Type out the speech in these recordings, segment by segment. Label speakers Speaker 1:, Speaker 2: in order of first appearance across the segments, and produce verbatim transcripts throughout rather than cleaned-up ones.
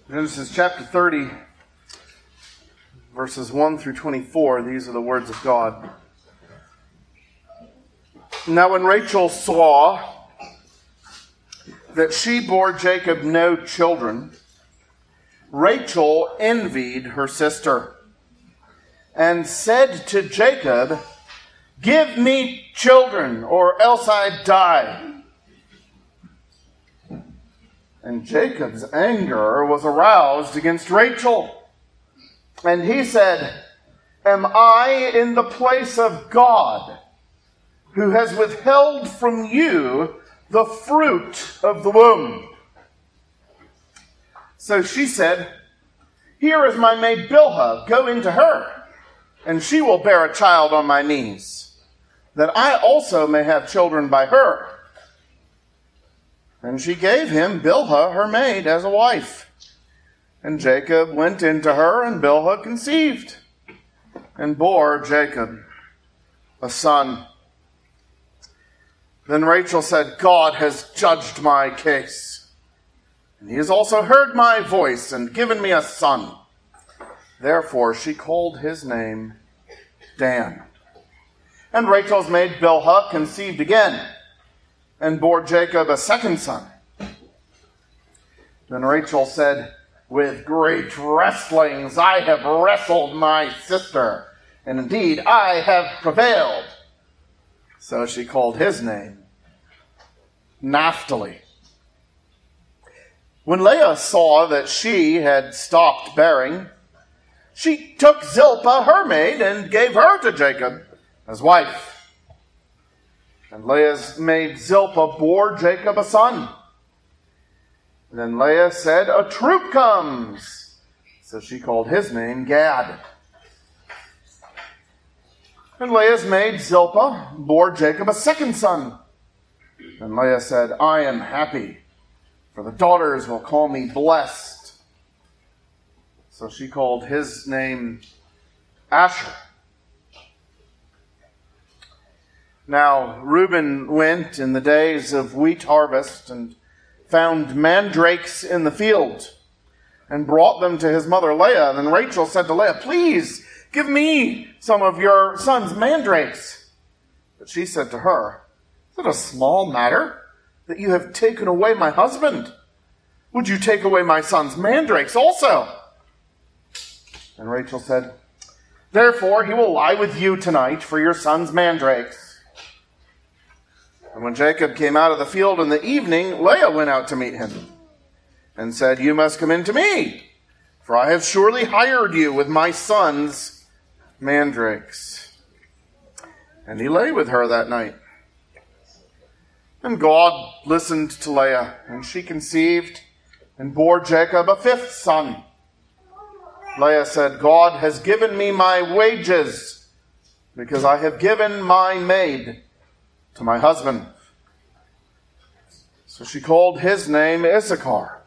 Speaker 1: Genesis chapter thirty, verses one through twenty-four, these are the words of God. Now when Rachel saw that she bore Jacob no children, Rachel envied her sister and said to Jacob, "Give me children, or else I die." And Jacob's anger was aroused against Rachel. And he said, "Am I in the place of God, who has withheld from you the fruit of the womb?" So she said, "Here is my maid Bilhah, go into her, and she will bear a child on my knees, that I also may have children by her." And she gave him Bilhah, her maid, as a wife. And Jacob went into her, and Bilhah conceived, and bore Jacob a son. Then Rachel said, "God has judged my case, and he has also heard my voice and given me a son." Therefore she called his name Dan. And Rachel's maid Bilhah conceived again, and bore Jacob a second son. Then Rachel said, "With great wrestlings I have wrestled my sister, and indeed I have prevailed." So she called his name Naphtali. When Leah saw that she had stopped bearing, she took Zilpah, her maid, and gave her to Jacob as wife. And Leah's maid Zilpah bore Jacob a son. Then Leah said, "A troop comes." So she called his name Gad. And Leah's maid Zilpah bore Jacob a second son. And Leah said, "I am happy, for the daughters will call me blessed." So she called his name Asher. Now Reuben went in the days of wheat harvest and found mandrakes in the field and brought them to his mother Leah. And then Rachel said to Leah, "Please give me some of your son's mandrakes." But she said to her, "Is it a small matter that you have taken away my husband? Would you take away my son's mandrakes also?" And Rachel said, "Therefore he will lie with you tonight for your son's mandrakes." And when Jacob came out of the field in the evening, Leah went out to meet him and said, "You must come in to me, for I have surely hired you with my son's mandrakes." And he lay with her that night. And God listened to Leah, and she conceived and bore Jacob a fifth son. Leah said, "God has given me my wages, because I have given my maid to my husband." So she called his name Issachar.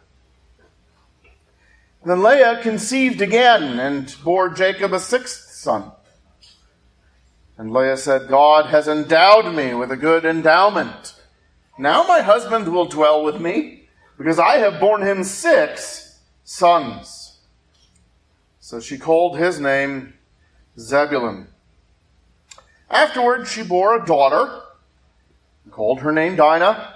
Speaker 1: Then Leah conceived again and bore Jacob a sixth son. And Leah said, "God has endowed me with a good endowment. Now my husband will dwell with me, because I have borne him six sons." So she called his name Zebulun. Afterward she bore a daughter, and called her name Dinah.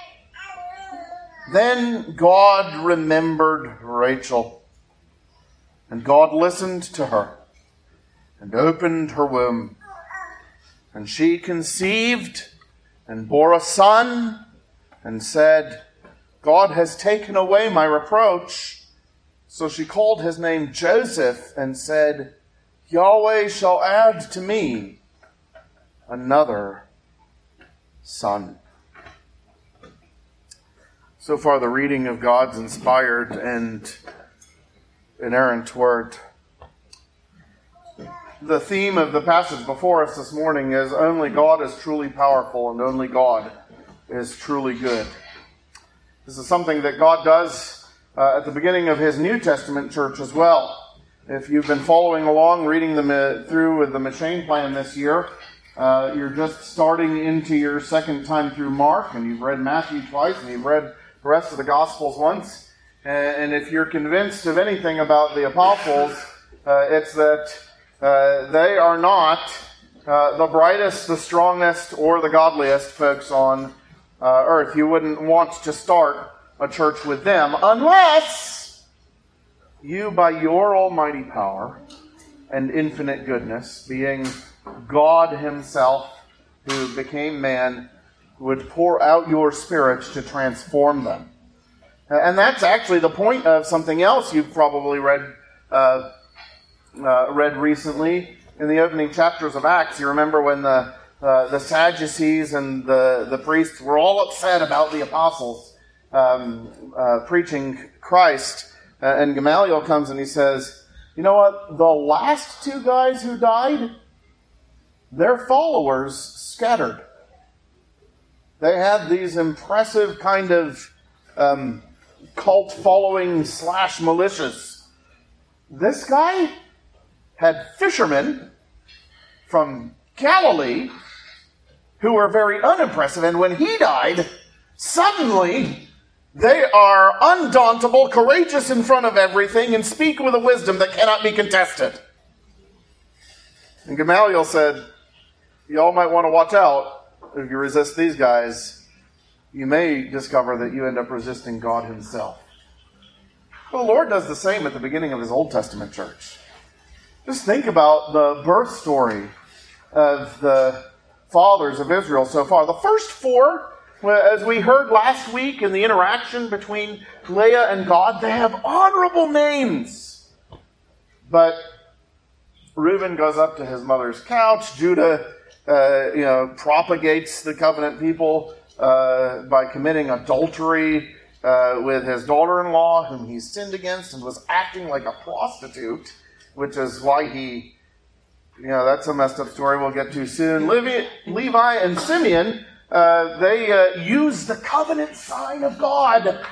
Speaker 1: Then God remembered Rachel, and God listened to her, and opened her womb. And she conceived, and bore a son, and said, "God has taken away my reproach." So she called his name Joseph, and said, "Yahweh shall add to me another son." So far, the reading of God's inspired and inerrant word. The theme of the passage before us this morning is only God is truly powerful and only God is truly good. This is something that God does uh, at the beginning of his New Testament church as well. If you've been following along, reading them uh, through with the Machine Plan this year, uh, you're just starting into your second time through Mark, and you've read Matthew twice, and you've read the rest of the Gospels once. And if you're convinced of anything about the apostles, uh, it's that uh, they are not uh, the brightest, the strongest, or the godliest folks on uh, earth. You wouldn't want to start a church with them unless you, by your almighty power and infinite goodness, being God himself who became man, would pour out your Spirit to transform them. And that's actually the point of something else you've probably read uh, uh, read recently in the opening chapters of Acts. You remember when the uh, the Sadducees and the, the priests were all upset about the apostles um, uh, preaching Christ. Uh, and Gamaliel comes and he says, you know what? The last two guys who died, their followers scattered. They had these impressive kind of um, cult following slash militias. This guy had fishermen from Galilee who were very unimpressive, and when he died, suddenly they are undauntable, courageous in front of everything, and speak with a wisdom that cannot be contested. And Gamaliel said, y'all might want to watch out. If you resist these guys, you may discover that you end up resisting God himself. Well, the Lord does the same at the beginning of his Old Testament church. Just think about the birth story of the fathers of Israel so far. The first four, as we heard last week in the interaction between Leah and God, they have honorable names. But Reuben goes up to his mother's couch. Judah Uh, you know, propagates the covenant people uh, by committing adultery uh, with his daughter-in-law, whom he sinned against and was acting like a prostitute, which is why he, you know, that's a messed up story we'll get to soon. Levi, Levi and Simeon, uh, they uh, use the covenant sign of God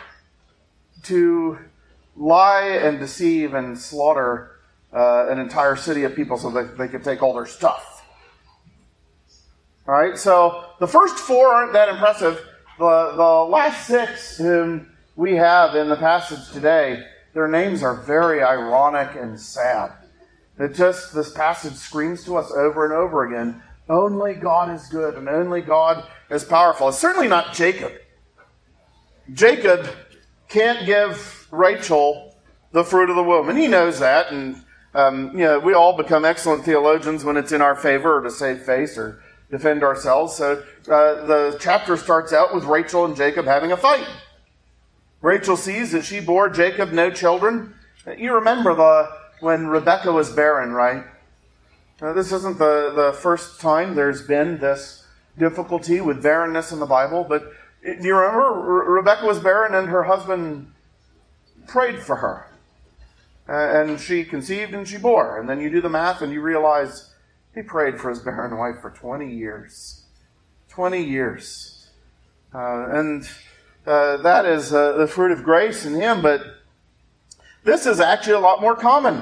Speaker 1: to lie and deceive and slaughter uh, an entire city of people so that they could take all their stuff. All right, so the first four aren't that impressive. The, the last six whom we have in the passage today, their names are very ironic and sad. It just, this passage screams to us over and over again, only God is good and only God is powerful. It's certainly not Jacob. Jacob can't give Rachel the fruit of the womb, and he knows that. And um, you know, we all become excellent theologians when it's in our favor or to save face or defend ourselves. So uh, the chapter starts out with Rachel and Jacob having a fight. Rachel sees that she bore Jacob no children. You remember the when Rebekah was barren, right? Now, this isn't the, the first time there's been this difficulty with barrenness in the Bible, but do you remember Re- Rebekah was barren and her husband prayed for her. Uh, and she conceived and she bore. And then you do the math and you realize he prayed for his barren wife for twenty years. twenty years. Uh, and uh, that is uh, the fruit of grace in him. But this is actually a lot more common.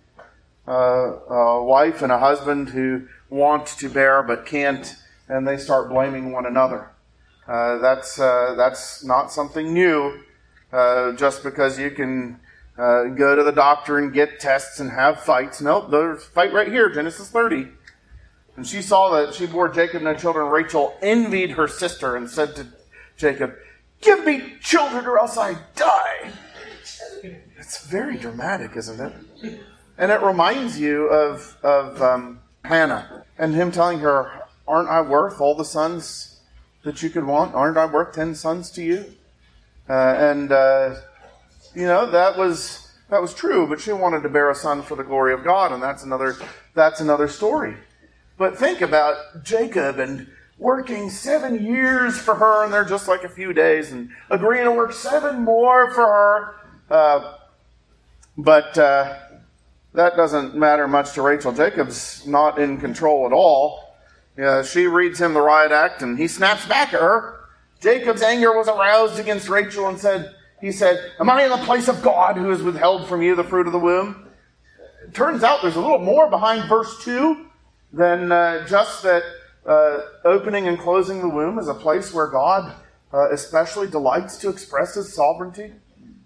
Speaker 1: Uh, a wife and a husband who want to bear but can't, and they start blaming one another. Uh, that's, uh, that's not something new. Uh, just because you can uh, go to the doctor and get tests and have fights. Nope, there's a fight right here, Genesis thirty. And she saw that she bore Jacob no children. Rachel envied her sister and said to Jacob, give me children or else I die. It's very dramatic, isn't it? And it reminds you of, of um, Hannah and him telling her, aren't I worth all the sons that you could want? Aren't I worth ten sons to you? Uh, and, uh, you know, that was that was true, but she wanted to bear a son for the glory of God, and that's another that's another story. But think about Jacob and working seven years for her, and they're just like a few days, and agreeing to work seven more for her. Uh, but uh, that doesn't matter much to Rachel. Jacob's not in control at all. Yeah, she reads him the riot act, and he snaps back at her. Jacob's anger was aroused against Rachel, and said, he said, am I in the place of God who has withheld from you the fruit of the womb? It turns out there's a little more behind verse two than uh, just that uh, opening and closing the womb is a place where God uh, especially delights to express his sovereignty.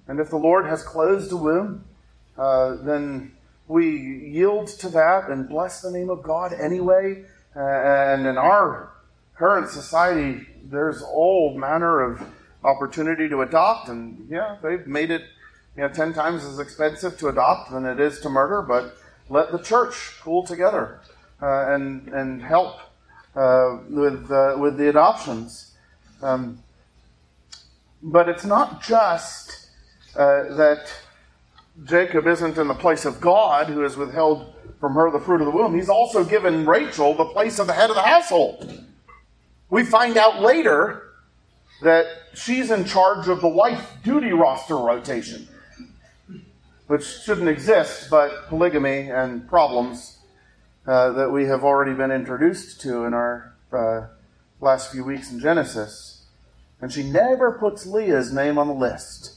Speaker 1: And if the Lord has closed a womb, uh, then we yield to that and bless the name of God anyway. Uh, and in our current society, there's all manner of opportunity to adopt. And yeah, they've made it you know, ten times as expensive to adopt than it is to murder. But let the church pool together uh, and and help uh, with uh, with the adoptions. Um, but it's not just uh, that Jacob isn't in the place of God, who has withheld from her the fruit of the womb. He's also given Rachel the place of the head of the household. We find out later that she's in charge of the wife duty roster rotation, which shouldn't exist, but polygamy and problems uh, that we have already been introduced to in our uh, last few weeks in Genesis. And she never puts Leah's name on the list.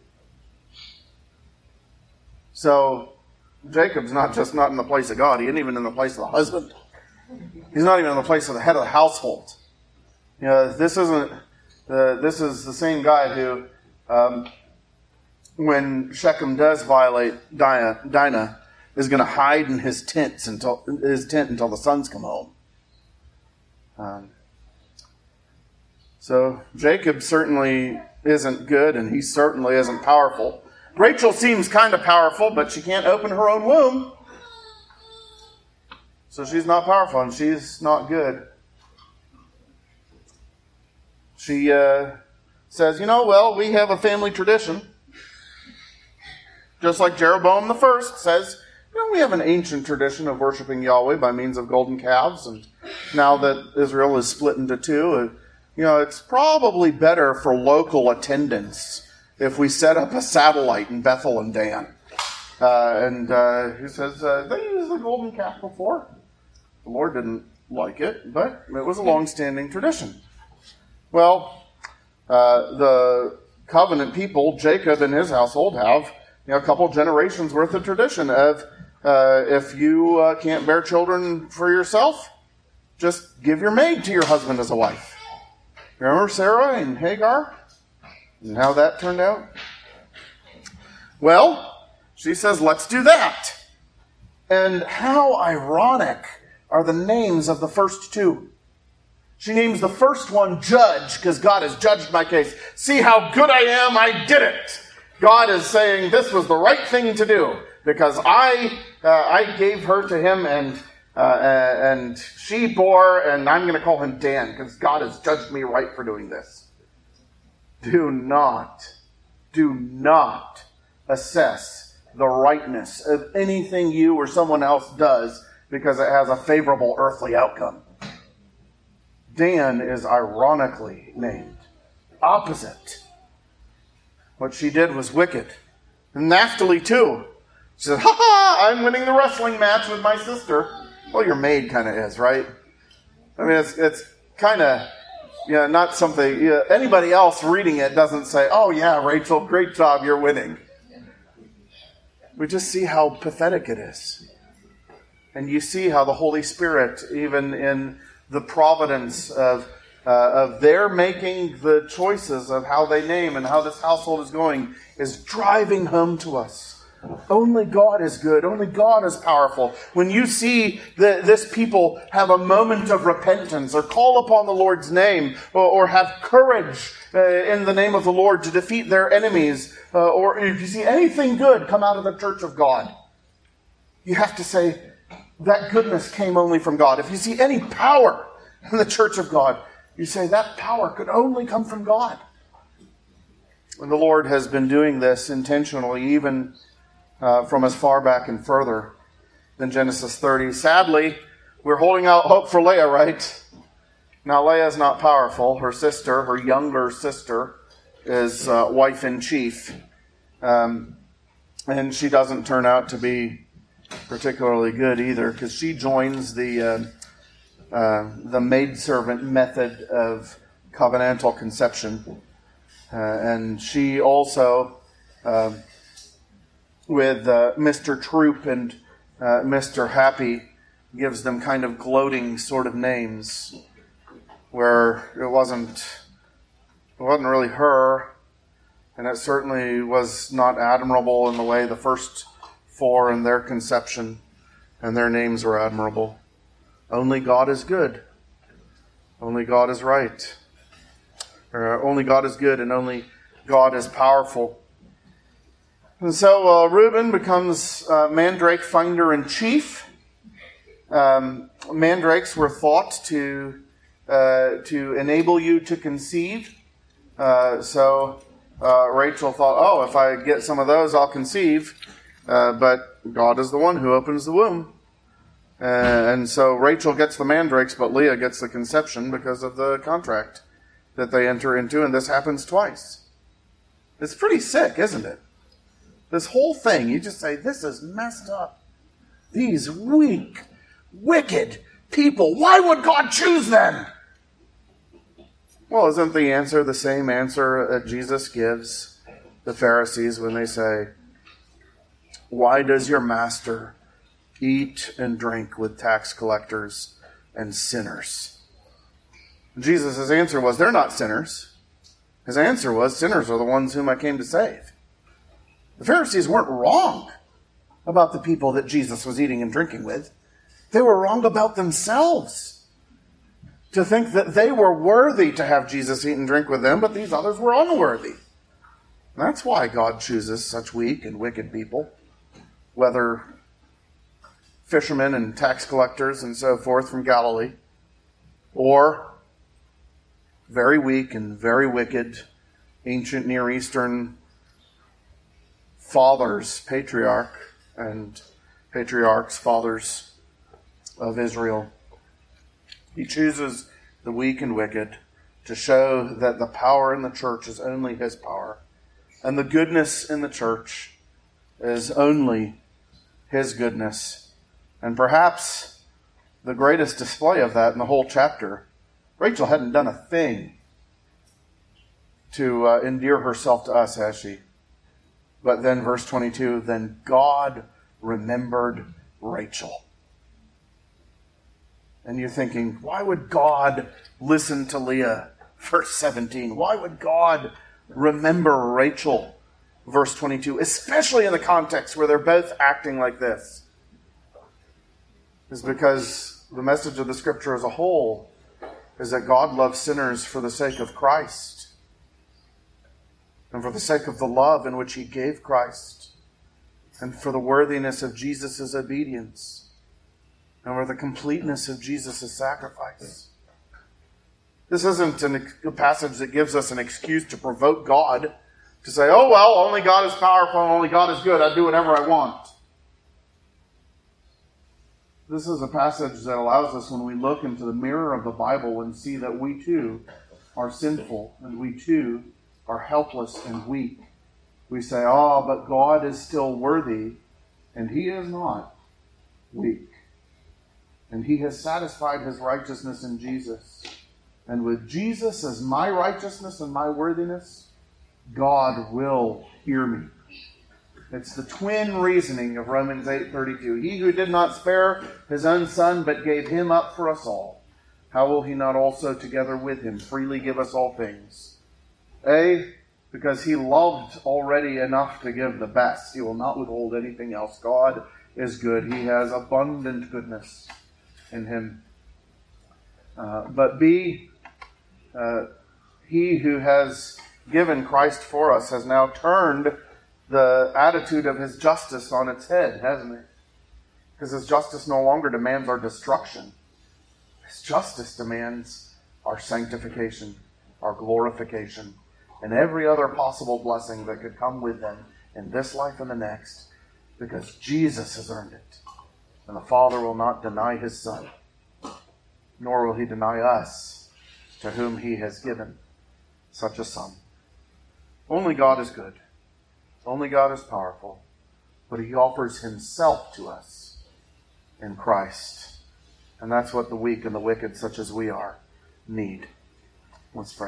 Speaker 1: So Jacob's not just not in the place of God, he isn't even in the place of the husband. He's not even in the place of the head of the household. You know, this isn't. Uh, this is the same guy who, um, when Shechem does violate Dinah, Dinah is going to hide in his tents until his tent until the sons come home. Um, so Jacob certainly isn't good, and he certainly isn't powerful. Rachel seems kind of powerful, but she can't open her own womb. So she's not powerful, and she's not good. She uh, says, you know, well, we have a family tradition. Just like Jeroboam the First says, you know, we have an ancient tradition of worshiping Yahweh by means of golden calves. And now that Israel is split into two, uh, you know, it's probably better for local attendance if we set up a satellite in Bethel and Dan. Uh, and uh, he says, uh, they used the golden calf before. The Lord didn't like it, but it was a long-standing tradition. Well, uh, the covenant people, Jacob and his household, have you know, a couple generations worth of tradition of uh, if you uh, can't bear children for yourself, just give your maid to your husband as a wife. Remember Sarah and Hagar? And how that turned out? Well, she says, let's do that. And how ironic are the names of the first two. She names the first one Judge, because God has judged my case. See how good I am, I did it. God is saying this was the right thing to do, because I uh, I gave her to him, and uh, and she bore, and I'm going to call him Dan, because God has judged me right for doing this. Do not, do not assess the rightness of anything you or someone else does because it has a favorable earthly outcome. Dan is ironically named. Opposite. What she did was wicked. And Naphtali too. She said, ha ha, I'm winning the wrestling match with my sister. Well, your maid kind of is, right? I mean, it's it's kind of, you know, not something, you know, anybody else reading it doesn't say, oh yeah, Rachel, great job, you're winning. We just see how pathetic it is. And you see how the Holy Spirit, even in the providence of uh, of their making the choices of how they name and how this household is going, is driving home to us. Only God is good. Only God is powerful. When you see the, this people have a moment of repentance or call upon the Lord's name or, or have courage uh, in the name of the Lord to defeat their enemies, uh, or if you see anything good come out of the church of God, you have to say, that goodness came only from God. If you see any power in the church of God, you say that power could only come from God. And the Lord has been doing this intentionally, even uh, from as far back and further than Genesis thirty. Sadly, we're holding out hope for Leah, right? Now, Leah's not powerful. Her sister, her younger sister, is uh, wife-in-chief. Um, and she doesn't turn out to be particularly good either, because she joins the uh, uh, the maidservant method of covenantal conception, uh, and she also, uh, with uh, Mister Troop and uh, Mister Happy, gives them kind of gloating sort of names, where it wasn't it wasn't really her. And it certainly was not admirable in the way the first four in their conception and their names were admirable. Only God is good. Only God is right. Or only God is good and only God is powerful. And so uh, Reuben becomes uh, mandrake finder in chief. Um, mandrakes were thought to uh, to enable you to conceive. Uh, so uh, Rachel thought, oh, if I get some of those, I'll conceive. Uh, but God is the one who opens the womb. Uh, and so Rachel gets the mandrakes, but Leah gets the conception because of the contract that they enter into. And this happens twice. It's pretty sick, isn't it? This whole thing, you just say, this is messed up. These weak, wicked people, why would God choose them? Well, isn't the answer the same answer that Jesus gives the Pharisees when they say, why does your master eat and drink with tax collectors and sinners? Jesus' answer was, they're not sinners. His answer was, sinners are the ones whom I came to save. The Pharisees weren't wrong about the people that Jesus was eating and drinking with. They were wrong about themselves. To think that they were worthy to have Jesus eat and drink with them, but these others were unworthy. That's why God chooses such weak and wicked people, whether fishermen and tax collectors and so forth from Galilee, or very weak and very wicked ancient Near Eastern fathers, patriarch and patriarchs, fathers of Israel. He chooses the weak and wicked to show that the power in the church is only his power, and the goodness in the church is only his goodness. And perhaps the greatest display of that in the whole chapter, Rachel hadn't done a thing to uh, endear herself to us, has she? But then verse twenty-two, then God remembered Rachel. And you're thinking, why would God listen to Leah? Verse seventeen. Why would God remember Rachel? Verse twenty-two. Especially in the context where they're both acting like this. Is because the message of the Scripture as a whole is that God loves sinners for the sake of Christ. And for the sake of the love in which he gave Christ. And for the worthiness of Jesus' obedience. And for the completeness of Jesus' sacrifice. This isn't an, a passage that gives us an excuse to provoke God. To say, oh well, only God is powerful and only God is good. I do whatever I want. This is a passage that allows us, when we look into the mirror of the Bible and see that we too are sinful and we too are helpless and weak. We say, oh, but God is still worthy, and he is not weak. And he has satisfied his righteousness in Jesus. And with Jesus as my righteousness and my worthiness, God will hear me. It's the twin reasoning of Romans eight thirty-two. He who did not spare his own son, but gave him up for us all, how will he not also together with him freely give us all things? A, because he loved already enough to give the best. He will not withhold anything else. God is good. He has abundant goodness in him. Uh, but B, uh, he who has given Christ for us has now turned the attitude of his justice on its head, hasn't he? Because his justice no longer demands our destruction. His justice demands our sanctification, our glorification, and every other possible blessing that could come with them in this life and the next, because Jesus has earned it. And the Father will not deny his Son, nor will he deny us, to whom he has given such a Son. Only God is good. Only God is powerful. But he offers himself to us in Christ. And that's what the weak and the wicked, such as we are, need. Let's pray.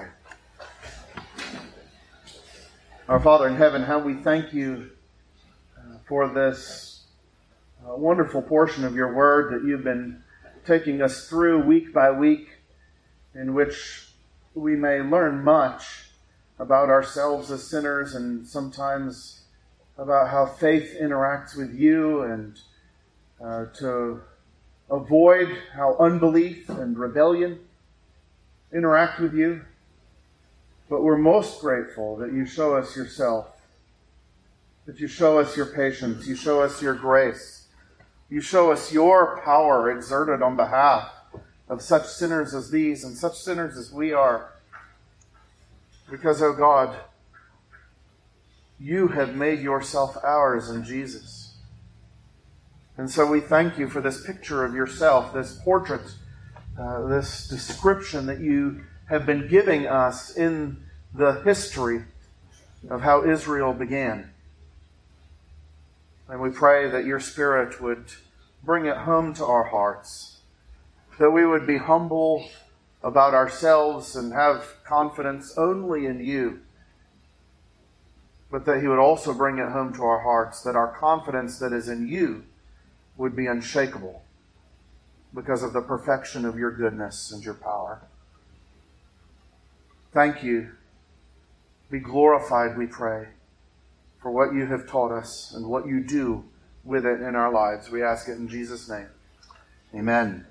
Speaker 1: Our Father in heaven, how we thank you for this uh, wonderful portion of your word that you've been taking us through week by week, in which we may learn much about ourselves as sinners, and sometimes about how faith interacts with you, and uh, to avoid how unbelief and rebellion interact with you. But we're most grateful that you show us yourself, that you show us your patience, you show us your grace, you show us your power exerted on behalf of such sinners as these and such sinners as we are. Because, oh God, you have made yourself ours in Jesus. And so we thank you for this picture of yourself, this portrait, uh, this description that you have been giving us in the history of how Israel began. And we pray that your Spirit would bring it home to our hearts, that we would be humble about ourselves and have confidence only in you, but that he would also bring it home to our hearts, that our confidence that is in you would be unshakable because of the perfection of your goodness and your power. Thank you. Be glorified, we pray, for what you have taught us and what you do with it in our lives. We ask it in Jesus' name. Amen.